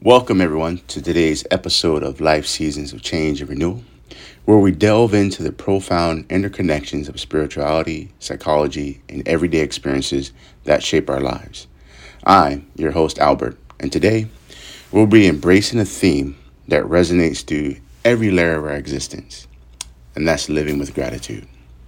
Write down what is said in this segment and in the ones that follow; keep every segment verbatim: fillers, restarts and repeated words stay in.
Welcome, everyone, to today's episode of Life Seasons of Change and Renewal, where we delve into the profound interconnections of spirituality, psychology, and everyday experiences that shape our lives. I'm your host, Albert, and today we'll be embracing a theme that resonates through every layer of our existence, and that's living with gratitude.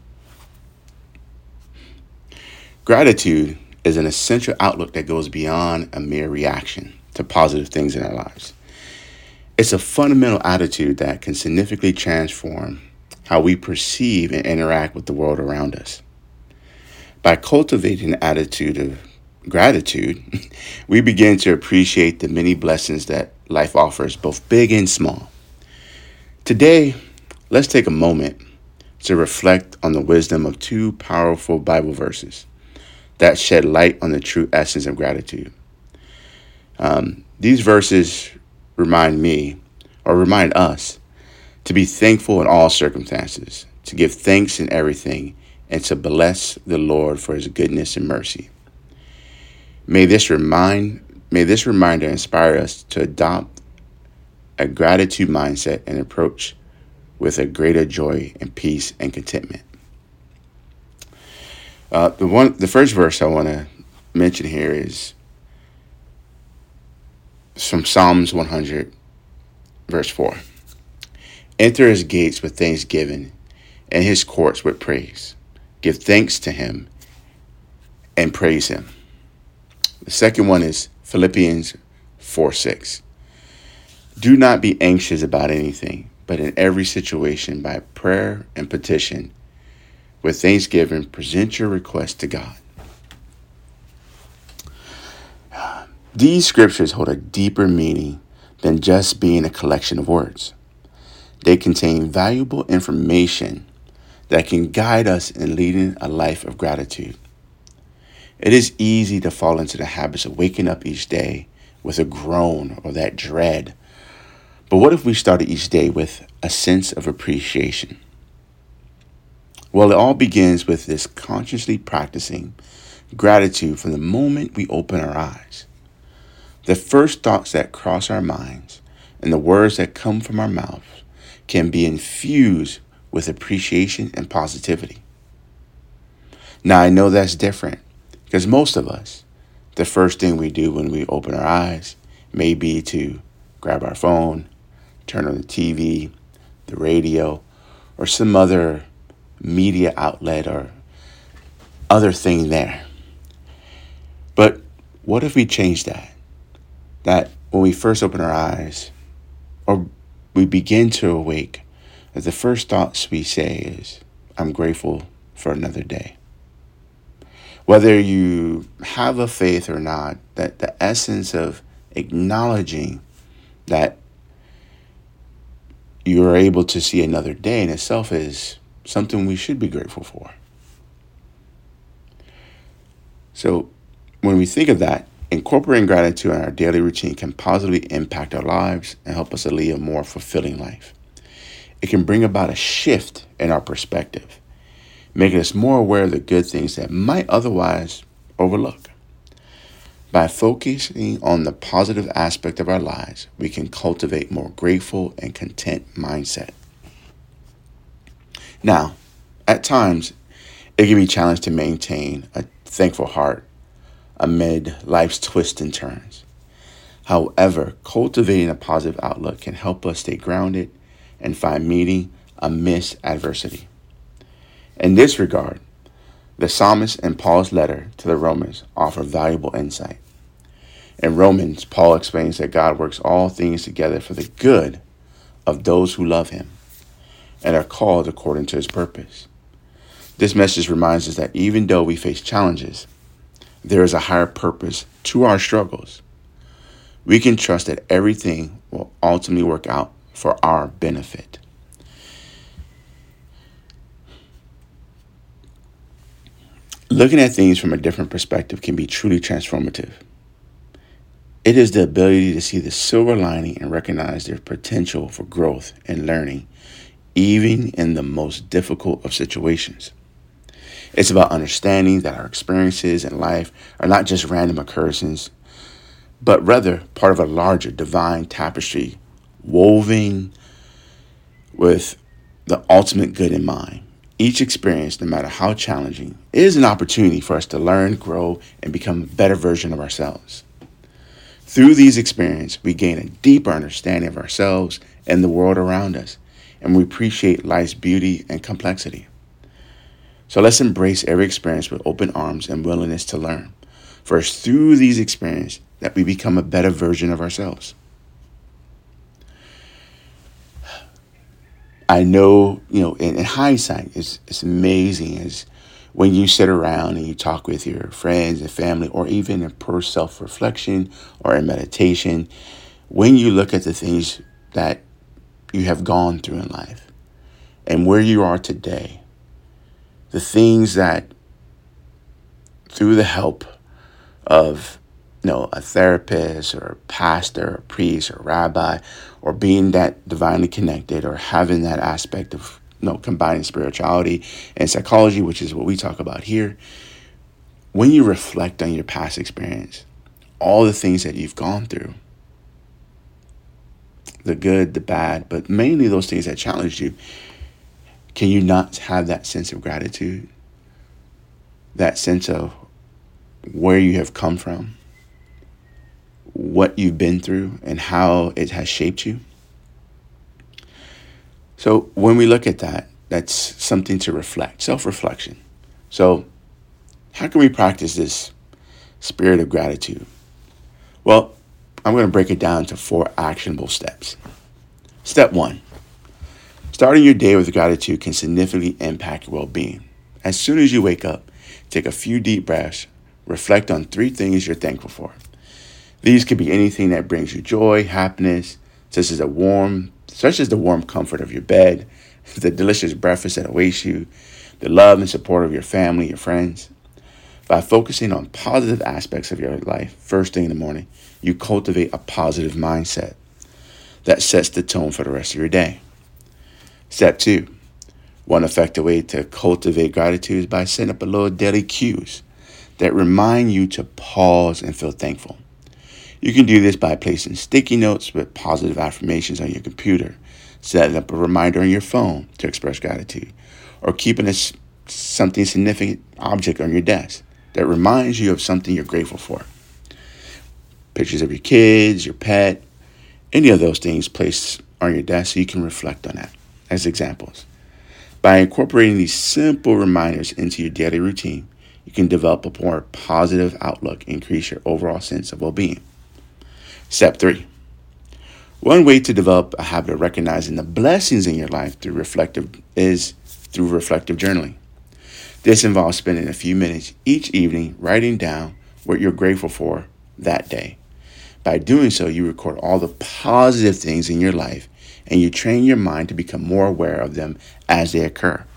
Gratitude is an essential outlook that goes beyond a mere reaction to positive things in our lives. It's a fundamental attitude that can significantly transform how we perceive and interact with the world around us. By cultivating an attitude of gratitude, we begin to appreciate the many blessings that life offers, both big and small. Today, let's take a moment to reflect on the wisdom of two powerful Bible verses that shed light on the true essence of gratitude. Um, these verses remind me, or remind us, to be thankful in all circumstances, to give thanks in everything, and to bless the Lord for his goodness and mercy. May this remind, may this reminder inspire us to adopt a gratitude mindset and approach with a greater joy and peace and contentment. Uh, the one, the first verse I want to mention here is from Psalms one hundred, verse four. Enter his gates with thanksgiving and his courts with praise. Give thanks to him and praise him. The second one is Philippians four six. Do not be anxious about anything, but in every situation by prayer and petition, with thanksgiving, present your request to God. These scriptures hold a deeper meaning than just being a collection of words. They contain valuable information that can guide us in leading a life of gratitude. It is easy to fall into the habits of waking up each day with a groan or that dread. But what if we started each day with a sense of appreciation? Well, it all begins with this consciously practicing gratitude from the moment we open our eyes. The first thoughts that cross our minds and the words that come from our mouths can be infused with appreciation and positivity. Now, I know that's different because most of us, the first thing we do when we open our eyes may be to grab our phone, turn on the T V, the radio, or some other media outlet or other thing there. But what if we change that? That when we first open our eyes or we begin to awake, that the first thoughts we say is, I'm grateful for another day. Whether you have a faith or not, that the essence of acknowledging that you are able to see another day in itself is something we should be grateful for. So when we think of that, incorporating gratitude in our daily routine can positively impact our lives and help us to lead a more fulfilling life. It can bring about a shift in our perspective, making us more aware of the good things that might otherwise overlook. By focusing on the positive aspect of our lives, we can cultivate more grateful and content mindset. Now, at times, it can be challenged to maintain a thankful heart amid life's twists and turns. However, cultivating a positive outlook can help us stay grounded and find meaning amidst adversity. In this regard, the psalmist and Paul's letter to the Romans offer valuable insight. In Romans, Paul explains that God works all things together for the good of those who love him and are called according to his purpose. This message reminds us that even though we face challenges, there is a higher purpose to our struggles. We can trust that everything will ultimately work out for our benefit. Looking at things from a different perspective can be truly transformative. It is the ability to see the silver lining and recognize their potential for growth and learning, even in the most difficult of situations. It's about understanding that our experiences in life are not just random occurrences, but rather part of a larger divine tapestry woven with the ultimate good in mind. Each experience, no matter how challenging, is an opportunity for us to learn, grow, and become a better version of ourselves. Through these experiences, we gain a deeper understanding of ourselves and the world around us, and we appreciate life's beauty and complexity. So let's embrace every experience with open arms and willingness to learn. For it's through these experiences that we become a better version of ourselves. I know, you know, in, in hindsight, it's, it's amazing as when you sit around and you talk with your friends and family, or even in pure self-reflection or in meditation, when you look at the things that you have gone through in life and where you are today, the things that through the help of you know, a therapist or a pastor or priest or rabbi, or being that divinely connected, or having that aspect of you know, combining spirituality and psychology, which is what we talk about here. When you reflect on your past experience, all the things that you've gone through, the good, the bad, but mainly those things that challenged you, can you not have that sense of gratitude? That sense of where you have come from, what you've been through, and how it has shaped you. So when we look at that, that's something to reflect, self-reflection. So how can we practice this spirit of gratitude? Well, I'm going to break it down to four actionable steps. Step one, starting your day with gratitude can significantly impact your well-being. As soon as you wake up, take a few deep breaths, reflect on three things you're thankful for. These could be anything that brings you joy, happiness, such as a warm, such as the warm comfort of your bed, the delicious breakfast that awaits you, the love and support of your family, your friends. By focusing on positive aspects of your life first thing in the morning, you cultivate a positive mindset that sets the tone for the rest of your day. Step two, one effective way to cultivate gratitude is by setting up a little daily cues that remind you to pause and feel thankful. You can do this by placing sticky notes with positive affirmations on your computer, setting up a reminder on your phone to express gratitude, or keeping a, something significant object on your desk that reminds you of something you're grateful for. Pictures of your kids, your pet, any of those things placed on your desk so you can reflect on that as examples. By incorporating these simple reminders into your daily routine, you can develop a more positive outlook and increase your overall sense of well-being. Step three. One way to develop a habit of recognizing the blessings in your life through reflective is through reflective journaling. This involves spending a few minutes each evening writing down what you're grateful for that day. By doing so, you record all the positive things in your life, and you train your mind to become more aware of them as they occur.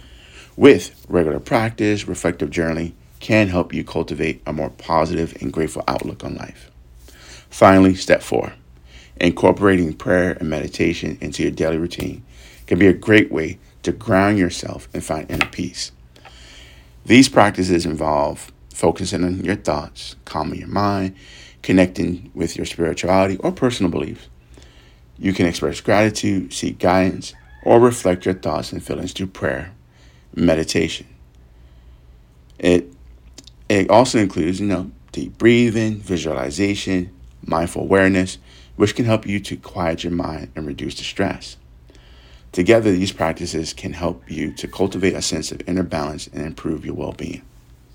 With regular practice, reflective journaling can help you cultivate a more positive and grateful outlook on life. Finally, step four, incorporating prayer and meditation into your daily routine can be a great way to ground yourself and find inner peace. These practices involve focusing on your thoughts, calming your mind, connecting with your spirituality or personal beliefs. You can express gratitude, seek guidance, or reflect your thoughts and feelings through prayer, meditation. It, it also includes, you know, deep breathing, visualization, mindful awareness, which can help you to quiet your mind and reduce the stress. Together, these practices can help you to cultivate a sense of inner balance and improve your well-being.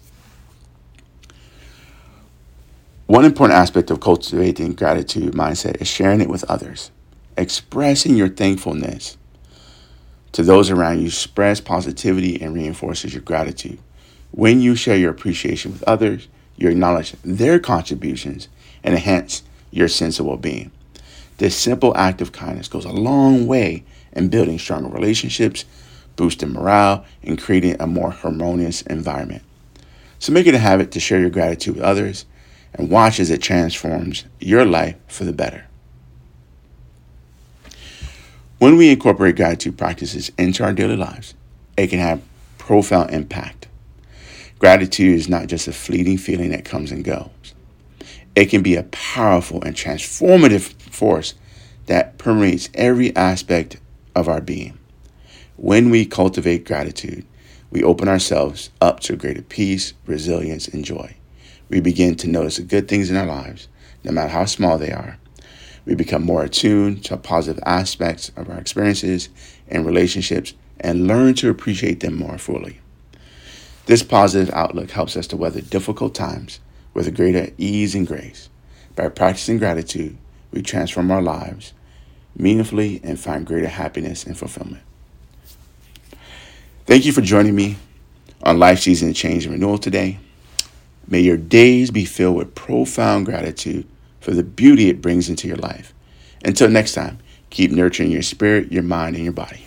One important aspect of cultivating gratitude mindset is sharing it with others. Expressing your thankfulness to those around you spreads positivity and reinforces your gratitude. When you share your appreciation with others, you acknowledge their contributions and enhance your sense of well-being. This simple act of kindness goes a long way in building stronger relationships, boosting morale, and creating a more harmonious environment. So make it a habit to share your gratitude with others and watch as it transforms your life for the better. When we incorporate gratitude practices into our daily lives, it can have profound impact. Gratitude is not just a fleeting feeling that comes and goes. It can be a powerful and transformative force that permeates every aspect of our being. When we cultivate gratitude, we open ourselves up to greater peace, resilience, and joy. We begin to notice the good things in our lives, no matter how small they are. We become more attuned to positive aspects of our experiences and relationships and learn to appreciate them more fully. This positive outlook helps us to weather difficult times with a greater ease and grace. By practicing gratitude, we transform our lives meaningfully and find greater happiness and fulfillment. Thank you for joining me on Life Season Change and Renewal today. May your days be filled with profound gratitude for the beauty it brings into your life. Until next time, keep nurturing your spirit, your mind, and your body.